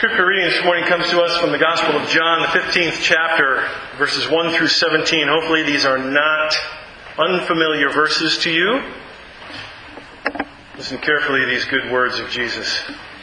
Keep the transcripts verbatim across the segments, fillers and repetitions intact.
Scripture reading this morning comes to us from the Gospel of John, the fifteenth chapter, verses one through seventeen. Hopefully these are not unfamiliar verses to you. Listen carefully to these good words of Jesus.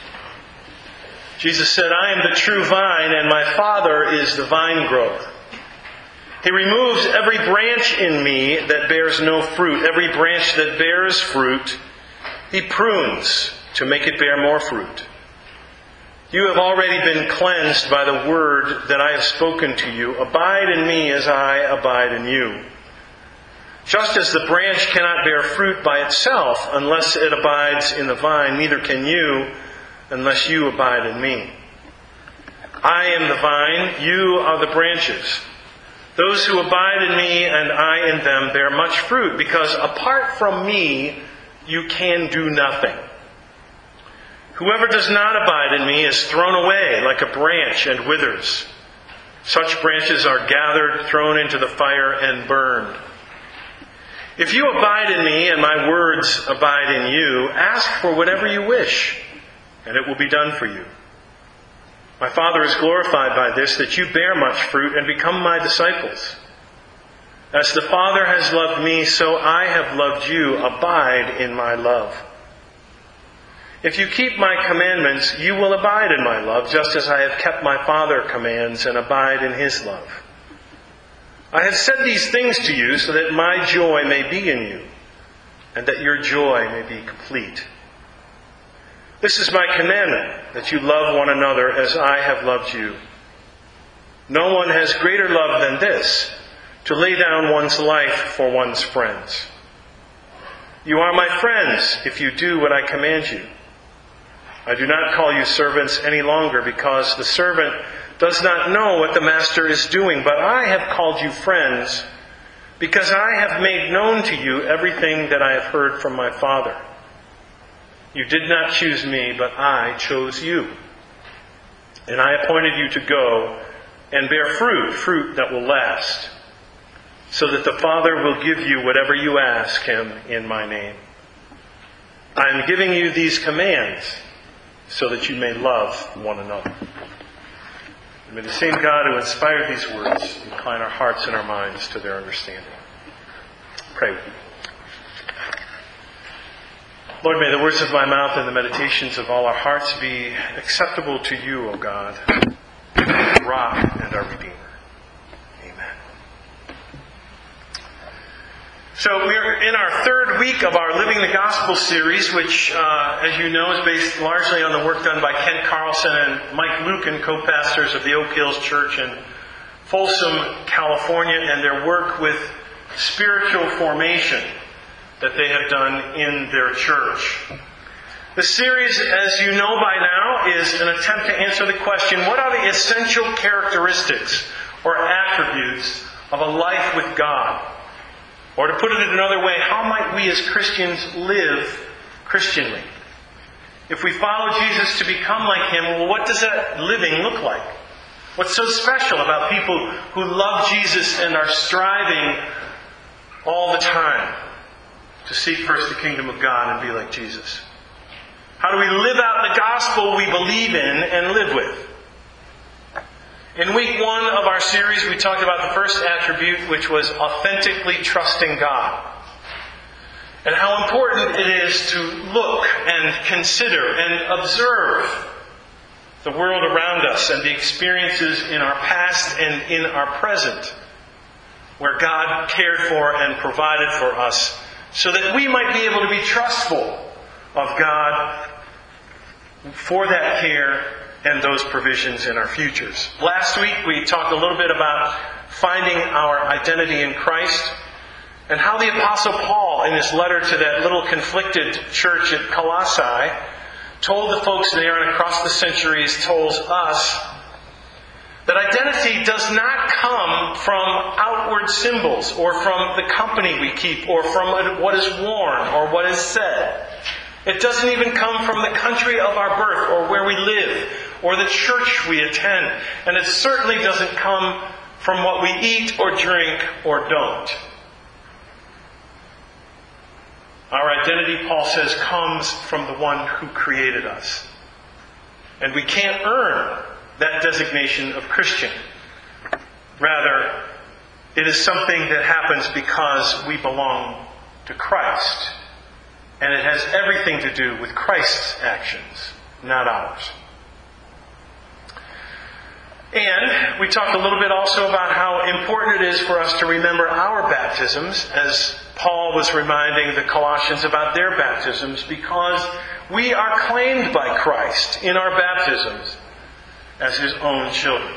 Jesus said, "I am the true vine, and my Father is the vine grower. He removes every branch in me that bears no fruit. Every branch that bears fruit, He prunes to make it bear more fruit. You have already been cleansed by the word that I have spoken to you. Abide in me as I abide in you. Just as the branch cannot bear fruit by itself unless it abides in the vine, neither can you unless you abide in me. I am the vine, you are the branches. Those who abide in me and I in them bear much fruit, because apart from me you can do nothing. Whoever does not abide in me is thrown away like a branch and withers. Such branches are gathered, thrown into the fire, and burned. If you abide in me and my words abide in you, ask for whatever you wish, and it will be done for you. My Father is glorified by this, that you bear much fruit and become my disciples. As the Father has loved me, so I have loved you. Abide in my love. If you keep my commandments, you will abide in my love, just as I have kept my Father's commands and abide in His love. I have said these things to you so that my joy may be in you, and that your joy may be complete. This is my commandment, that you love one another as I have loved you. No one has greater love than this, to lay down one's life for one's friends. You are my friends if you do what I command you. I do not call you servants any longer, because the servant does not know what the master is doing, but I have called you friends, because I have made known to you everything that I have heard from my Father. You did not choose me, but I chose you. And I appointed you to go and bear fruit, fruit that will last, so that the Father will give you whatever you ask Him in my name. I am giving you these commands so that you may love one another." And may the same God who inspired these words incline our hearts and our minds to their understanding. Pray with me. Lord, may the words of my mouth and the meditations of all our hearts be acceptable to you, O God, our rock and our Redeemer. Amen. So we're in our third week of our Living the Gospel series, which, uh, as you know, is based largely on the work done by Kent Carlson and Mike Lucan, co-pastors of the Oak Hills Church in Folsom, California, and their work with spiritual formation that they have done in their church. The series, as you know by now, is an attempt to answer the question, what are the essential characteristics or attributes of a life with God? Or to put it in another way, how might we as Christians live Christianly? If we follow Jesus to become like Him, well, what does that living look like? What's so special about people who love Jesus and are striving all the time to seek first the kingdom of God and be like Jesus? How do we live out the gospel we believe in and live with? In week one of our series, we talked about the first attribute, which was authentically trusting God. And how important it is to look and consider and observe the world around us and the experiences in our past and in our present, where God cared for and provided for us, so that we might be able to be trustful of God for that care and those provisions in our futures. Last week we talked a little bit about finding our identity in Christ, and how the Apostle Paul, in his letter to that little conflicted church at Colossae, told the folks there and across the centuries, told us, that identity does not come from outward symbols, or from the company we keep, or from what is worn, or what is said. It doesn't even come from the country of our birth, or where we live, or the church we attend. And it certainly doesn't come from what we eat or drink or don't. Our identity, Paul says, comes from the one who created us. And we can't earn that designation of Christian. Rather, it is something that happens because we belong to Christ. And it has everything to do with Christ's actions, not ours. And we talked a little bit also about how important it is for us to remember our baptisms, as Paul was reminding the Colossians about their baptisms, because we are claimed by Christ in our baptisms as His own children.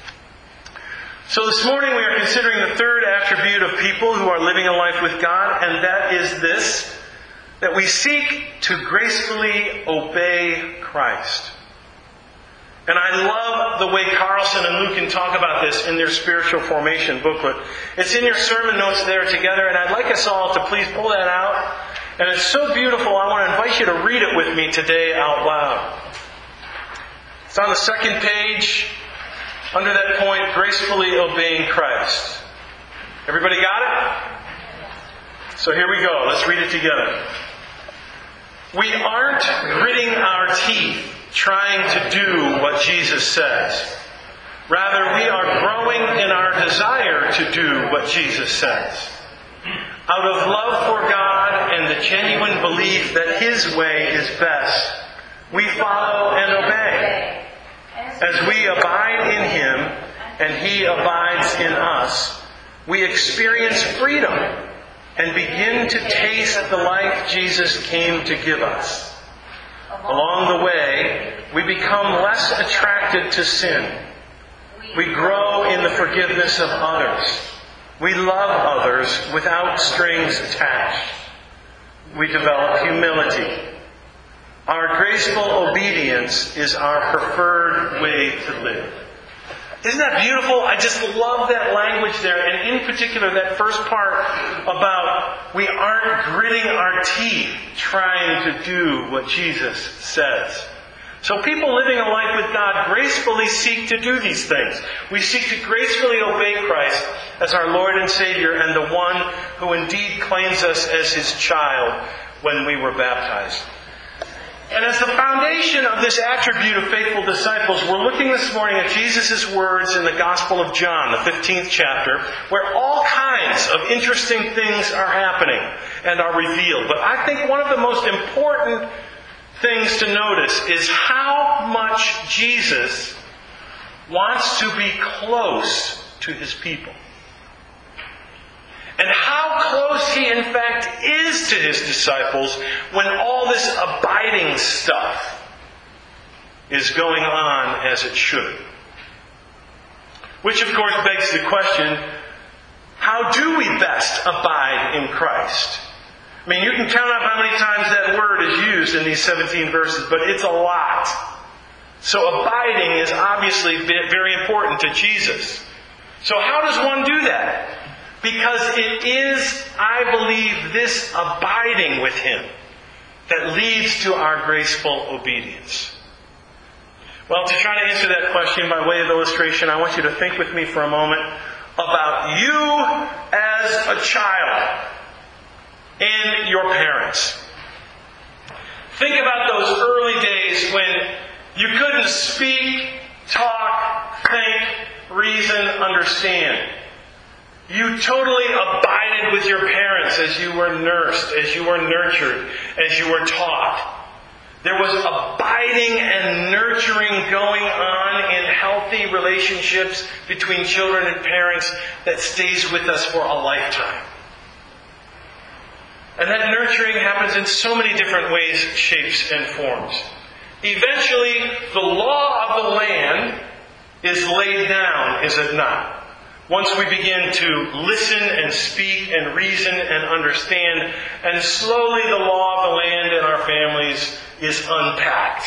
So this morning we are considering the third attribute of people who are living a life with God, and that is this, that we seek to gracefully obey Christ. And I love the way Carlson and Lucan talk about this in their spiritual formation booklet. It's in your sermon notes there together, and I'd like us all to please pull that out. And it's so beautiful, I want to invite you to read it with me today out loud. It's on the second page, under that point, gracefully obeying Christ. Everybody got it? So here we go. Let's read it together. We aren't gritting our teeth trying to do what Jesus says. Rather, we are growing in our desire to do what Jesus says. Out of love for God and the genuine belief that His way is best, we follow and obey. As we abide in Him and He abides in us, we experience freedom and begin to taste the life Jesus came to give us. Along the way, we become less attracted to sin. We grow in the forgiveness of others. We love others without strings attached. We develop humility. Our graceful obedience is our preferred way to live. Isn't that beautiful? I just love that language there. And in particular, that first part about we aren't gritting our teeth trying to do what Jesus says. So people living a life with God gracefully seek to do these things. We seek to gracefully obey Christ as our Lord and Savior and the one who indeed claims us as His child when we were baptized. And as the foundation of this attribute of faithful disciples, we're looking this morning at Jesus' words in the Gospel of John, the fifteenth chapter, where all kinds of interesting things are happening and are revealed. But I think one of the most important things to notice is how much Jesus wants to be close to His people. And how close He in fact is to His disciples when all this abiding stuff is going on as it should. Which of course begs the question, how do we best abide in Christ? I mean, you can count up how many times that word is used in these seventeen verses, but it's a lot. So abiding is obviously very important to Jesus. So how does one do that? Because it is, I believe, this abiding with Him that leads to our graceful obedience. Well, to try to answer that question by way of illustration, I want you to think with me for a moment about you as a child and your parents. Think about those early days when you couldn't speak, talk, think, reason, understand. You totally abided with your parents as you were nursed, as you were nurtured, as you were taught. There was abiding and nurturing going on in healthy relationships between children and parents that stays with us for a lifetime. And that nurturing happens in so many different ways, shapes, and forms. Eventually, the law of the land is laid down, is it not? Once we begin to listen and speak and reason and understand, and slowly the law of the land in our families is unpacked.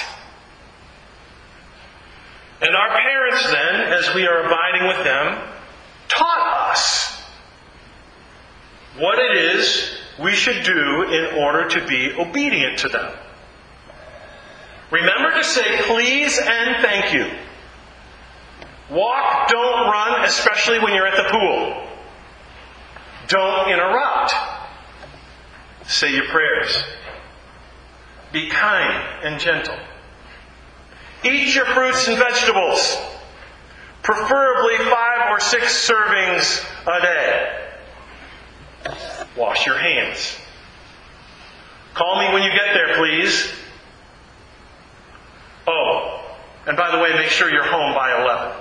And our parents then, as we are abiding with them, taught us what it is we should do in order to be obedient to them. Remember to say please and thank you. Walk, don't run, especially when you're at the pool. Don't interrupt. Say your prayers. Be kind and gentle. Eat your fruits and vegetables, preferably five or six servings a day. Wash your hands. Call me when you get there, please. Oh, and by the way, make sure you're home by eleven.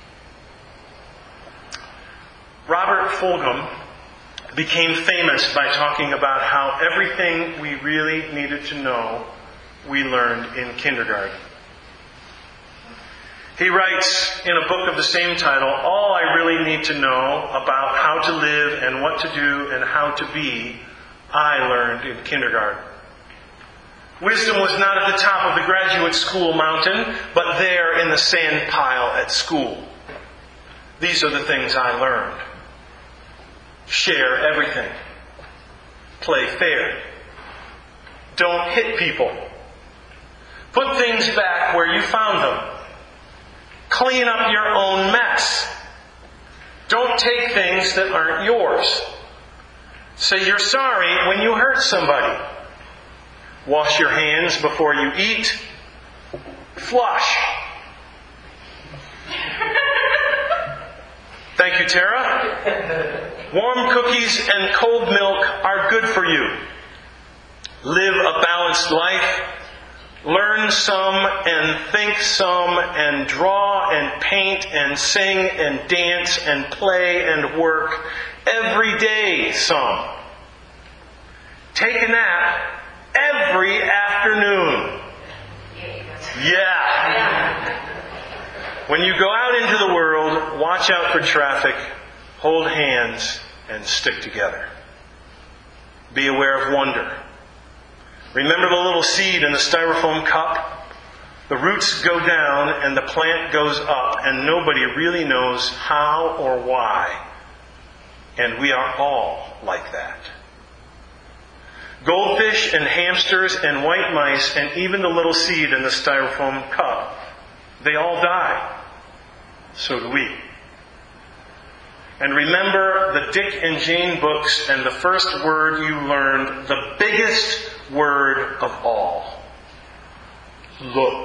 Robert Fulghum became famous by talking about how everything we really needed to know we learned in kindergarten. He writes in a book of the same title, all I really need to know about how to live and what to do and how to be, I learned in kindergarten. Wisdom was not at the top of the graduate school mountain, but there in the sand pile at school. These are the things I learned. Share everything. Play fair. Don't hit people. Put things back where you found them. Clean up your own mess. Don't take things that aren't yours. Say you're sorry when you hurt somebody. Wash your hands before you eat. Flush. Thank you, Tara. Warm cookies and cold milk are good for you. Live a balanced life. Learn some and think some and draw and paint and sing and dance and play and work every day some. Take a nap every afternoon. Yeah. When you go out into the world, watch out for traffic, hold hands, and stick together. Be aware of wonder. Remember the little seed in the styrofoam cup? The roots go down and the plant goes up, and nobody really knows how or why. And we are all like that. Goldfish and hamsters and white mice and even the little seed in the styrofoam cup, they all die. So do we. And remember the Dick and Jane books and the first word you learned, the biggest word of all. Look.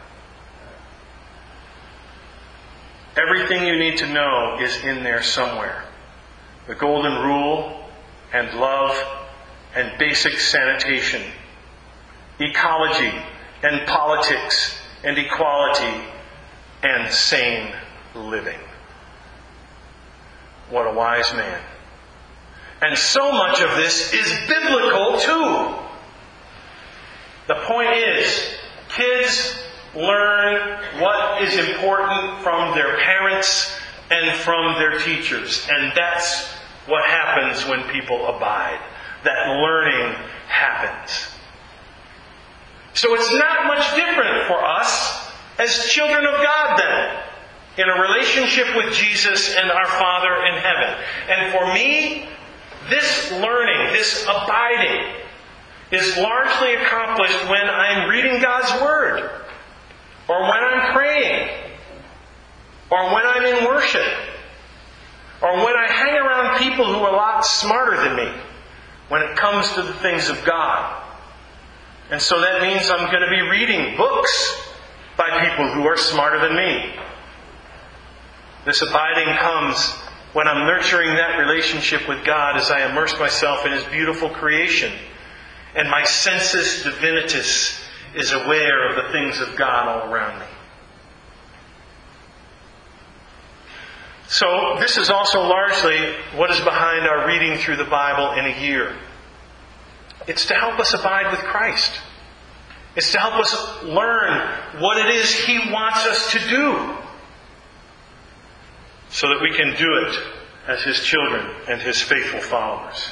Everything you need to know is in there somewhere. The golden rule and love and basic sanitation, ecology and politics and equality and sane living. What a wise man. And so much of this is biblical too. The point is, kids learn what is important from their parents and from their teachers. And that's what happens when people abide. That learning happens. So it's not much different for us as children of God then, in a relationship with Jesus and our Father in heaven. And for me, this learning, this abiding, is largely accomplished when I'm reading God's Word, or when I'm praying, or when I'm in worship, or when I hang around people who are a lot smarter than me when it comes to the things of God. And so that means I'm going to be reading books by people who are smarter than me. This abiding comes when I'm nurturing that relationship with God as I immerse myself in His beautiful creation, and my sensus divinitas is aware of the things of God all around me. So this is also largely what is behind our reading through the Bible in a year. It's to help us abide with Christ. It's to help us learn what it is He wants us to do, so that we can do it as His children and His faithful followers.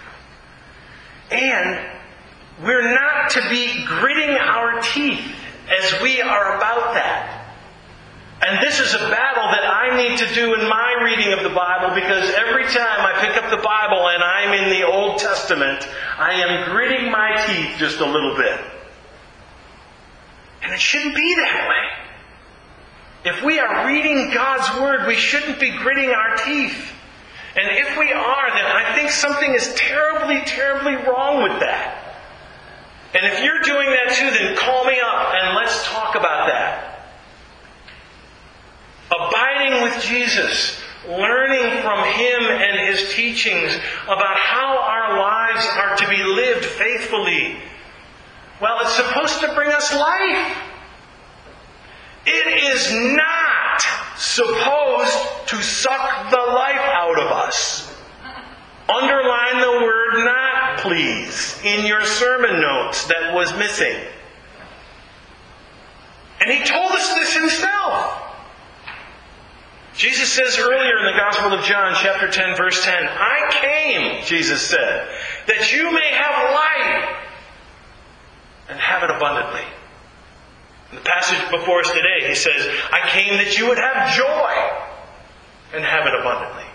And we're not to be gritting our teeth as we are about that. And this is a battle that I need to do in my reading of the Bible, because every time I pick up the Bible and I'm in the Old Testament, I am gritting my teeth just a little bit. And it shouldn't be that way. If we are reading God's Word, we shouldn't be gritting our teeth. And if we are, then I think something is terribly, terribly wrong with that. And if you're doing that too, then call me up and let's talk about that. with Jesus, learning from Him and His teachings about how our lives are to be lived faithfully, well, it's supposed to bring us life. It is not supposed to suck the life out of us. Underline the word not, please, in your sermon notes that was missing. And He told us this Himself. Jesus says earlier in the Gospel of John, chapter ten, verse ten, I came, Jesus said, that you may have life and have it abundantly. In the passage before us today, He says, I came that you would have joy and have it abundantly.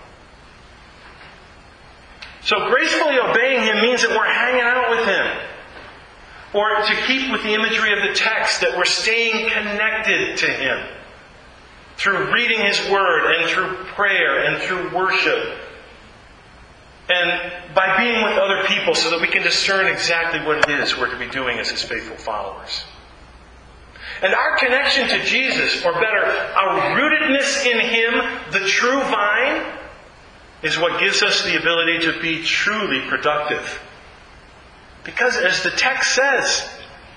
So gracefully obeying Him means that we're hanging out with Him. Or to keep with the imagery of the text, that we're staying connected to Him through reading His Word and through prayer and through worship. And by being with other people so that we can discern exactly what it is we're to be doing as His faithful followers. And our connection to Jesus, or better, our rootedness in Him, the true vine, is what gives us the ability to be truly productive. Because as the text says,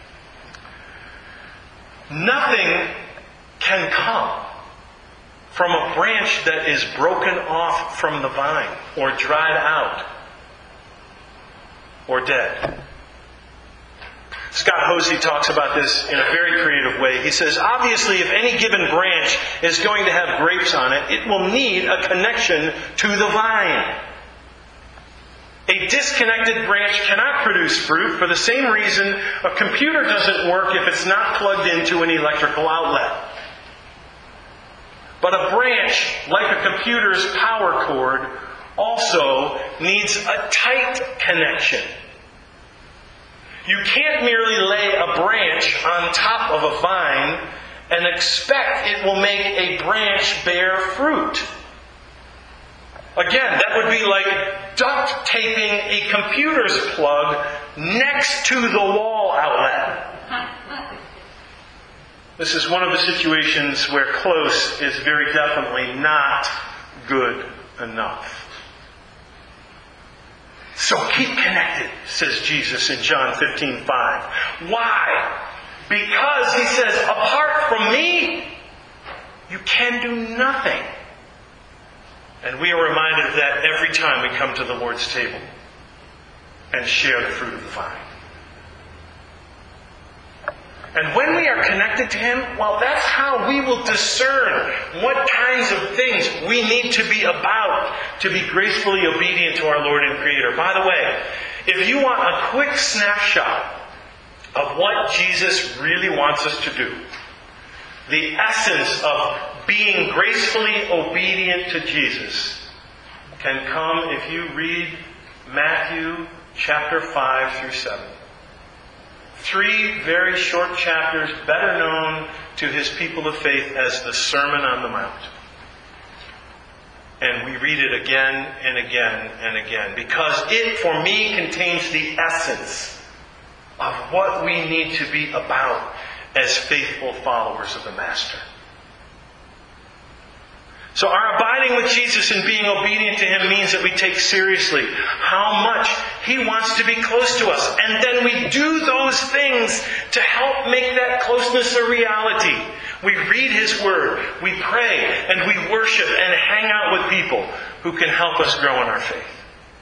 nothing can come from a branch that is broken off from the vine, or dried out, or dead. Scott Hosey talks about this in a very creative way. He says, obviously, if any given branch is going to have grapes on it, it will need a connection to the vine. A disconnected branch cannot produce fruit for the same reason a computer doesn't work if it's not plugged into an electrical outlet. But a branch, like a computer's power cord, also needs a tight connection. You can't merely lay a branch on top of a vine and expect it will make a branch bear fruit. Again, that would be like duct taping a computer's plug next to the wall outlet. This is one of the situations where close is very definitely not good enough. So keep connected, says Jesus in John fifteen five. Why? Because, He says, apart from me, you can do nothing. And we are reminded of that every time we come to the Lord's table and share the fruit of the vine. And when we are connected to Him, well, that's how we will discern what kinds of things we need to be about to be gracefully obedient to our Lord and Creator. By the way, if you want a quick snapshot of what Jesus really wants us to do, the essence of being gracefully obedient to Jesus can come if you read Matthew chapter five through seven. Three very short chapters, better known to His people of faith as the Sermon on the Mount. And we read it again and again and again, because it, for me, contains the essence of what we need to be about as faithful followers of the Master. So our abiding with Jesus and being obedient to Him means that we take seriously how much He wants to be close to us. And then we do those things to help make that closeness a reality. We read His Word, we pray, and we worship and hang out with people who can help us grow in our faith.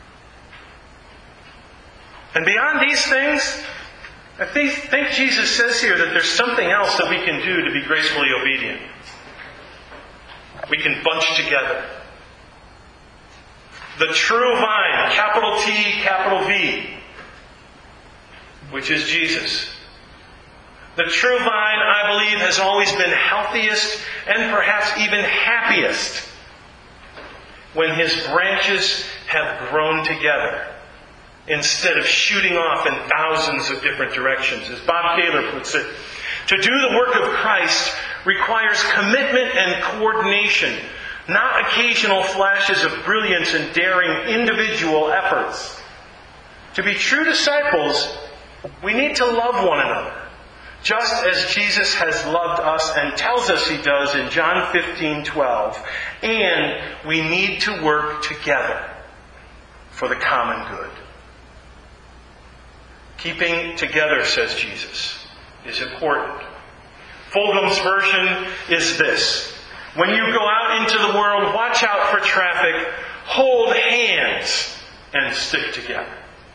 And beyond these things, I think, think Jesus says here that there's something else that we can do to be gracefully obedient. We can bunch together. The true vine, capital T, capital V, which is Jesus. The true vine, I believe, has always been healthiest and perhaps even happiest when his branches have grown together instead of shooting off in thousands of different directions. As Bob Kaler puts it, to do the work of Christ requires commitment and coordination, not occasional flashes of brilliance and daring individual efforts. To be true disciples, we need to love one another, just as Jesus has loved us and tells us he does in John fifteen twelve. And we need to work together for the common good. Keeping together, says Jesus, is important. Fulgham's version is this: when you go out into the world, watch out for traffic, hold hands, and stick together.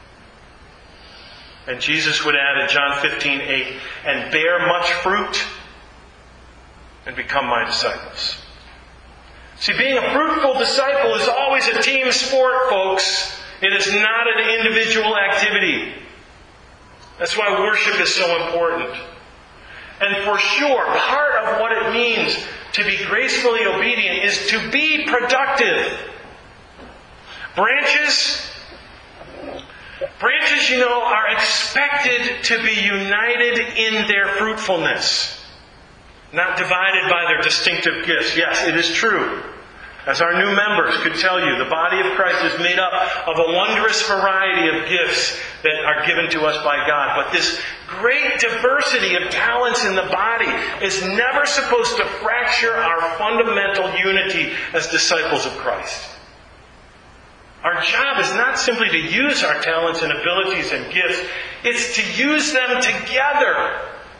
And Jesus would add in John fifteen eight, and bear much fruit and become my disciples. See, being a fruitful disciple is always a team sport, folks. It is not an individual activity. That's why worship is so important. And for sure, part of what it means to be gracefully obedient is to be productive. Branches, branches, you know, are expected to be united in their fruitfulness, not divided by their distinctive gifts. Yes, it is true. As our new members could tell you, the body of Christ is made up of a wondrous variety of gifts that are given to us by God. But this great diversity of talents in the body is never supposed to fracture our fundamental unity as disciples of Christ. Our job is not simply to use our talents and abilities and gifts. It's to use them together.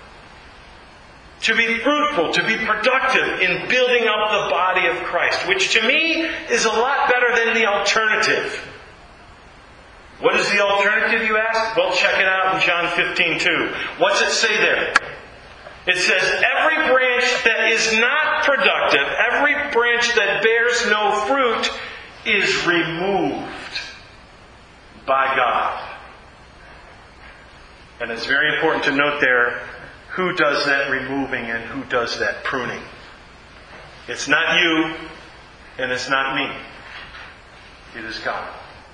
To be fruitful, to be productive in building up the body of Christ, which to me is a lot better than the alternative. What is the alternative, you ask? Well, check it out in John fifteen two. What's it say there? It says, every branch that is not productive, every branch that bears no fruit, is removed by God. And it's very important to note there who does that removing and who does that pruning. It's not you, and it's not me. It is God.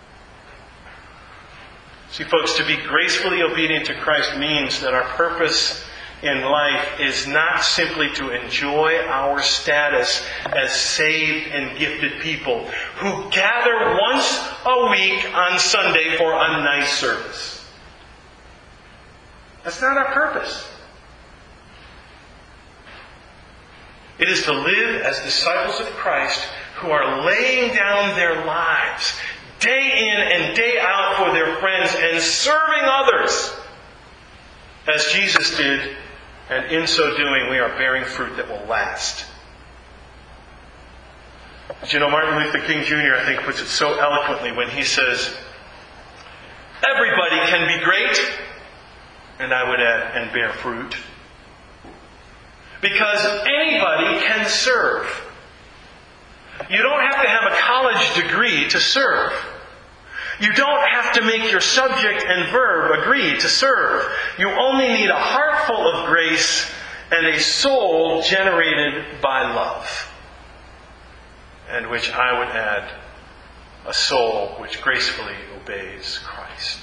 See, folks, to be gracefully obedient to Christ means that our purpose in life is not simply to enjoy our status as saved and gifted people who gather once a week on Sunday for a nice service. That's not our purpose. It is to live as disciples of Christ who are laying down their lives day in and day out for their friends and serving others as Jesus did, and in so doing we are bearing fruit that will last. But you know, Martin Luther King Junior I think puts it so eloquently when he says, everybody can be great, and I would add, and bear fruit. Because anybody can serve. You don't have to have a college degree to serve. You don't have to make your subject and verb agree to serve. You only need a heart full of grace and a soul generated by love. And which I would add, a soul which gracefully obeys Christ.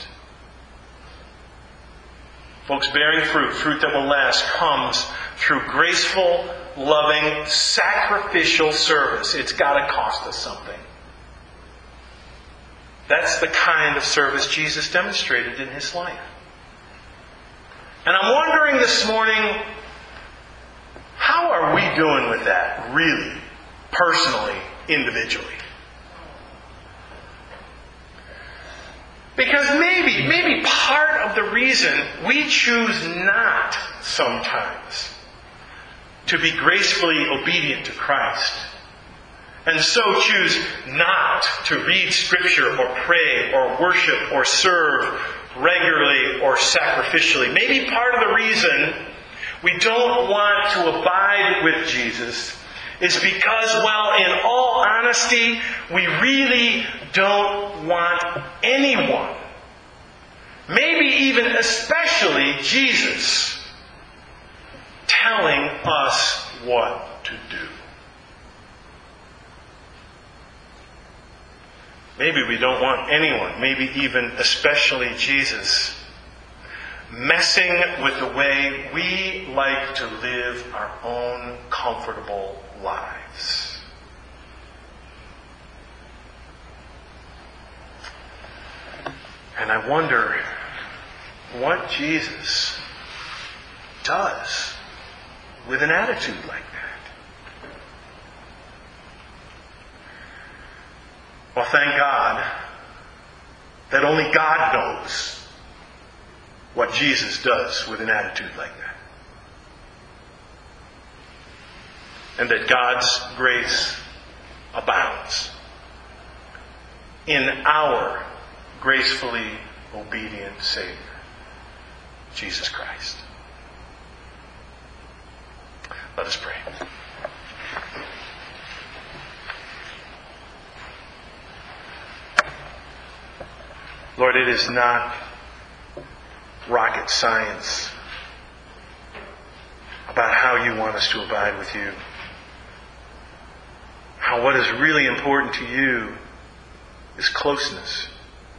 Folks, bearing fruit, fruit that will last, comes through graceful, loving, sacrificial service. It's got to cost us something. That's the kind of service Jesus demonstrated in His life. And I'm wondering this morning, how are we doing with that, really, personally, individually? Because maybe, maybe part of the reason we choose not sometimes to be gracefully obedient to Christ, and so choose not to read Scripture or pray or worship or serve regularly or sacrificially. Maybe part of the reason we don't want to abide with Jesus is because, well, in all honesty, we really don't want anyone, maybe even especially Jesus, telling us what to do. Maybe we don't want anyone, maybe even especially Jesus, messing with the way we like to live our own comfortable lives. And I wonder what Jesus does with an attitude like that? Well, thank God that only God knows what Jesus does with an attitude like that. And that God's grace abounds in our gracefully obedient Savior, Jesus Christ. Let us pray. Lord, it is not rocket science about how you want us to abide with you. How what is really important to you is closeness.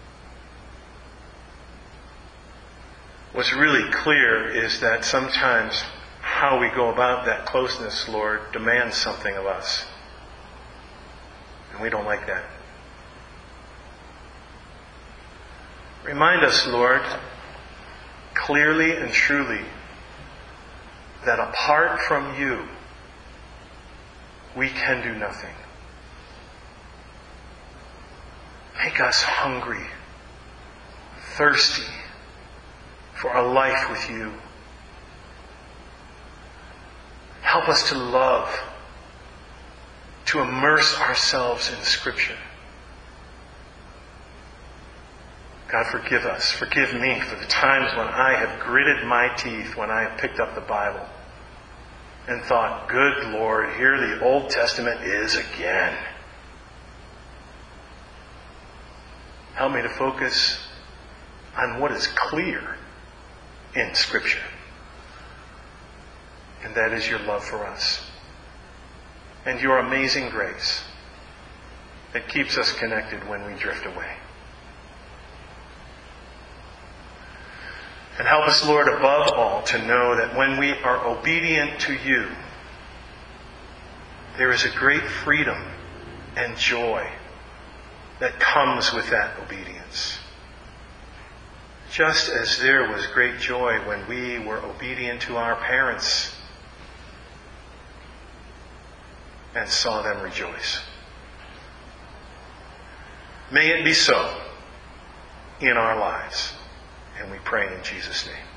What's really clear is that sometimes how we go about that closeness, Lord, demands something of us. And we don't like that. Remind us, Lord, clearly and truly, that apart from you, we can do nothing. Make us hungry, thirsty for a life with you. Help us to love, to immerse ourselves in Scripture. God, forgive us. Forgive me for the times when I have gritted my teeth when I have picked up the Bible and thought, good Lord, here the Old Testament is again. Help me to focus on what is clear in Scripture. And that is your love for us. And your amazing grace that keeps us connected when we drift away. And help us, Lord, above all, to know that when we are obedient to you, there is a great freedom and joy that comes with that obedience. Just as there was great joy when we were obedient to our parents and saw them rejoice. May it be so in our lives. And we pray in Jesus' name.